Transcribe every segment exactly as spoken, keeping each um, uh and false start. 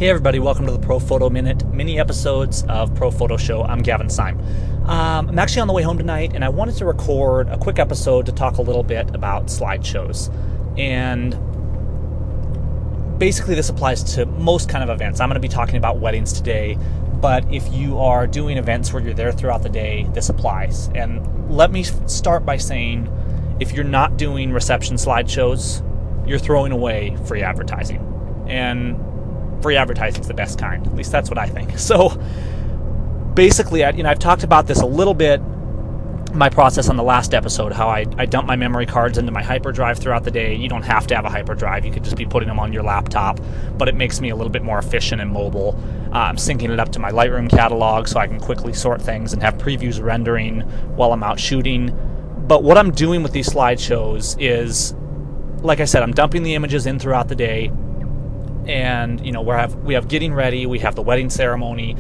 Hey everybody, welcome to the Pro Photo Minute, mini episodes of Pro Photo Show. I'm Gavin Syme. Um, I'm actually on the way home tonight, and I wanted to record a quick episode to talk a little bit about slideshows. And basically this applies to most kind of events. I'm going to be talking about weddings today, but if you are doing events where you're there throughout the day, this applies. And let me start by saying, if you're not doing reception slideshows, you're throwing away free advertising. And free advertising is the best kind. At least that's what I think. So basically, I, you know, I've talked about this a little bit, my process on the last episode, how I, I dump my memory cards into my hyperdrive throughout the day. You don't have to have a hyperdrive. You could just be putting them on your laptop, but it makes me a little bit more efficient and mobile. Uh, I'm syncing it up to my Lightroom catalog so I can quickly sort things and have previews rendering while I'm out shooting. But what I'm doing with these slideshows is, like I said, I'm dumping the images in throughout the day. And, you know, we have, we have getting ready, we have the wedding ceremony.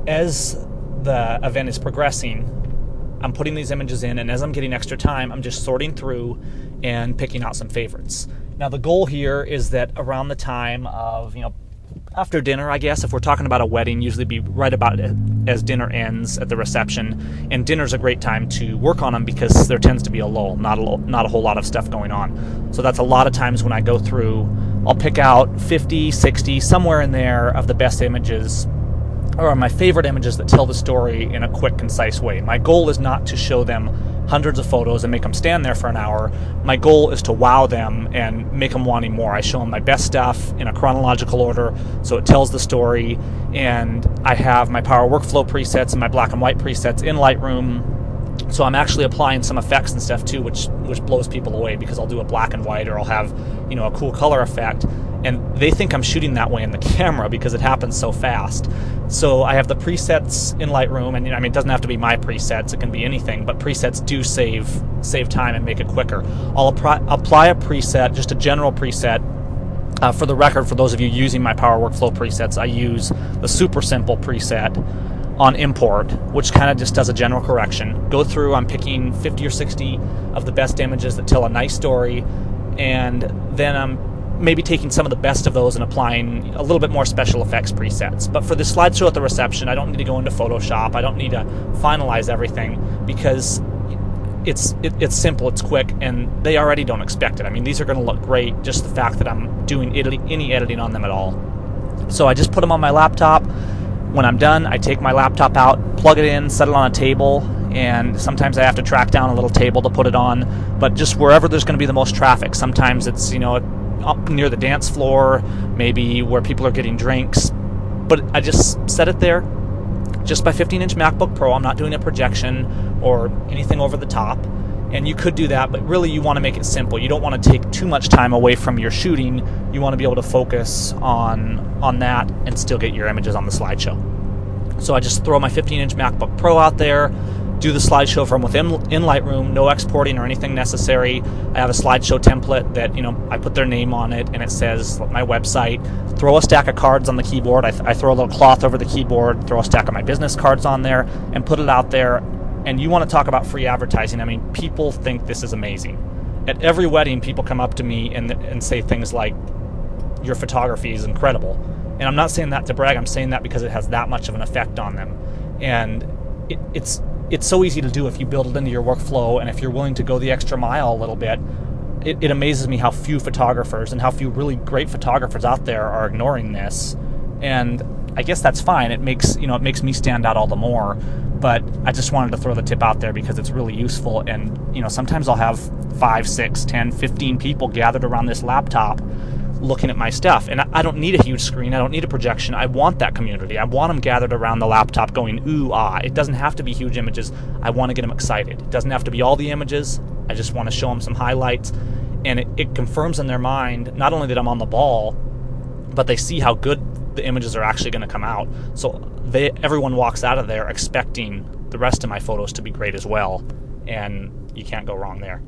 As the event is progressing, I'm putting these images in, and as I'm getting extra time, I'm just sorting through and picking out some favorites. Now, the goal here is that around the time of, you know, after dinner, I guess, if we're talking about a wedding, usually be right about it as dinner ends at the reception. And dinner's a great time to work on them because there tends to be a lull, not a, not a whole lot of stuff going on. So that's a lot of times when I go through, I'll pick out fifty, sixty, somewhere in there of the best images, or my favorite images that tell the story in a quick, concise way. My goal is not to show them hundreds of photos and make them stand there for an hour. My goal is to wow them and make them wanting more. I show them my best stuff in a chronological order so it tells the story, and I have my Power Workflow presets and my black and white presets in Lightroom. So I'm actually applying some effects and stuff too, which which blows people away, because I'll do a black and white, or I'll have, you know, a cool color effect, and they think I'm shooting that way in the camera because it happens so fast. So I have the presets in Lightroom, and I mean, it doesn't have to be my presets, it can be anything, but presets do save save time and make it quicker. I'll apply, apply a preset, just a general preset. Uh, for the record, for those of you using my Power Workflow presets, I use the super simple preset on import, which kind of just does a general correction. Go through, I'm picking fifty or sixty of the best images that tell a nice story, and then I'm maybe taking some of the best of those and applying a little bit more special effects presets. But for the slideshow at the reception, I don't need to go into Photoshop. I don't need to finalize everything, because it's it, it's simple, it's quick, and they already don't expect it. I mean, these are going to look great, just the fact that I'm doing any editing on them at all. So I just put them on my laptop. When I'm done, I take my laptop out, plug it in, set it on a table, and sometimes I have to track down a little table to put it on, but just wherever there's going to be the most traffic. Sometimes it's, you know, up near the dance floor, maybe where people are getting drinks, but I just set it there, just by fifteen inch MacBook Pro. I'm not doing a projection or anything over the top, and you could do that, but really you want to make it simple. You don't want to take too much time away from your shooting. You want to be able to focus on on that and still get your images on the slideshow. So I just throw my fifteen inch MacBook Pro out there, do the slideshow from within in Lightroom, no exporting or anything necessary. I have a slideshow template that, you know, I put their name on it, and it says my website. Throw a stack of cards on the keyboard. I, th I throw a little cloth over the keyboard, throw a stack of my business cards on there, and put it out there. And you want to talk about free advertising. I mean, people think this is amazing. At every wedding, people come up to me and, and say things like, your photography is incredible. And I'm not saying that to brag, I'm saying that because it has that much of an effect on them. And it, it's it's so easy to do if you build it into your workflow, and if you're willing to go the extra mile a little bit. It, it amazes me how few photographers and how few really great photographers out there are ignoring this. And I guess that's fine. It makes, you know, it makes me stand out all the more. But I just wanted to throw the tip out there because it's really useful. And, you know, sometimes I'll have five, six, ten, fifteen people gathered around this laptop looking at my stuff. And I don't need a huge screen. I don't need a projection. I want that community. I want them gathered around the laptop going, ooh, ah. It doesn't have to be huge images. I want to get them excited. It doesn't have to be all the images. I just want to show them some highlights. And it, it confirms in their mind not only that I'm on the ball, but they see how good the images are actually going to come out. So they, everyone walks out of there expecting the rest of my photos to be great as well. And you can't go wrong there.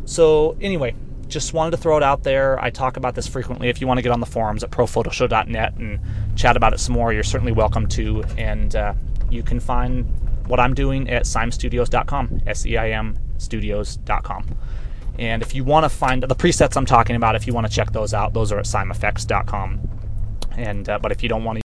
So anyway, just wanted to throw it out there. I talk about this frequently. If you want to get on the forums at pro photo show dot net and chat about it some more, you're certainly welcome to. And uh, you can find what I'm doing at Seim Studios dot com, S E I M Studios dot com. And if you want to find the presets I'm talking about, if you want to check those out, those are at Seim Effects dot com. And uh, but if you don't want to